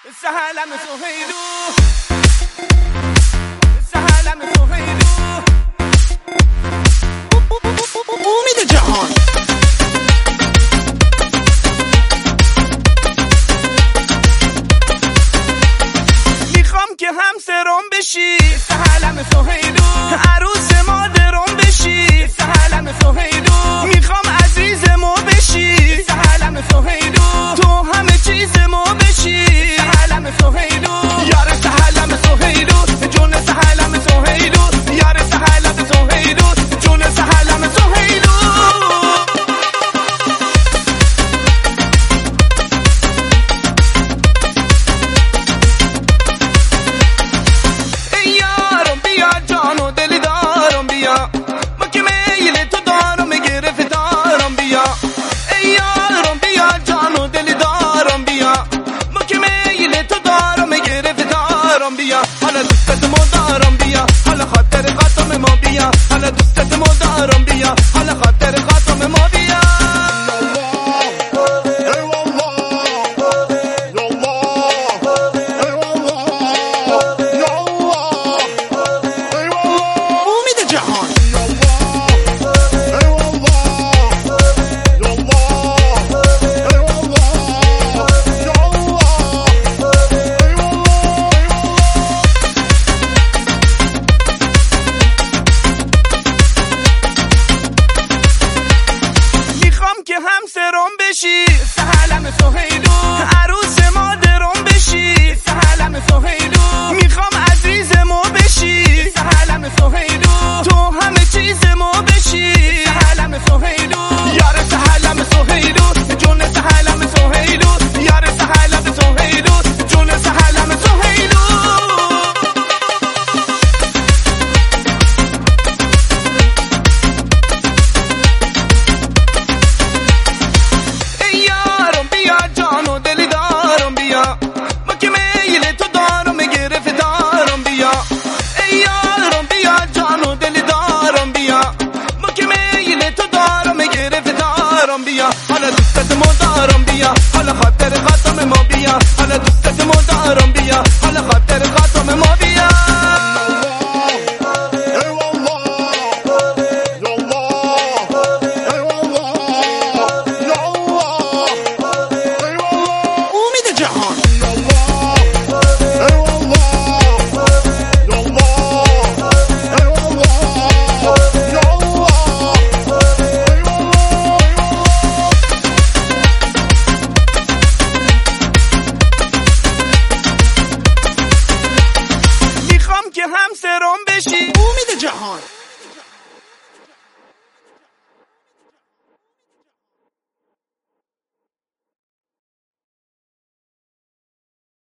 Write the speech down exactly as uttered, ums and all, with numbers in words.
سهلم سهیلو سهلم سهیلو امید جهان میخوام که همسرم بشی سهلم سهیلو عروس مادرم بشی سهلم سهیلو میخوام عزیزمو بشی سهلم سهیلو تو همه چیزمو بشی سهلم سهیلو یار سهلم سهیلو جون سهلم سهیلو یار سهلم سهیلو جون سهلم سهیلو ای یارم بیا جان و دل دارم بیا ما که میل تو دارم گرفتارم بیا ای یارم بیا جان و دل دارم بیا ما که میل تو دارم گرفتارم بیا حالا دوستت مدارم بیا حالا خاطر خاتم ما بیا حالا دوستت مدارم بیا حالا خاطر خاتم ما بیا امید جهان که همسرم بشی سهلم سهیلو عروس مادرم بشی سهلم سهیلو میخوام عزیزمو بشی سهلم سهیلو تو همه چیزمو بشی سهلم سهیلو یار سهلم سهیلو جون سهلم سهیلو یار سهلم سهیلو جون سهلم سهیلو حالا دوستت مدارم بیا حالا خاطر خاتم ما بیا حالا دوستت مدارم بیا حالا خاطر خاتم ما بیا امید جهان که همسرم بشی امید جهان